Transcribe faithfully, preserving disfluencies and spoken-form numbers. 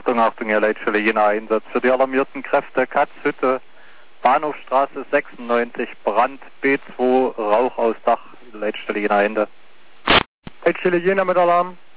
Achtung, Achtung, Ihr Leitstelle Jena Einsatz. Für die alarmierten Kräfte Katzhütte, Bahnhofstraße sechsundneunzig, Brand B zwei, Rauch aus Dach, Leitstelle Jena Ende. Leitstelle Jena mit Alarm.